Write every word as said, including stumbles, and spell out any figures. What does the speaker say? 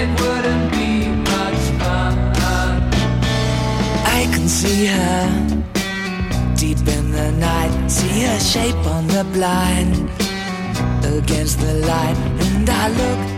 it wouldn't be much fun. I can see her deep in the night, see her shape on the blind against the light, and I look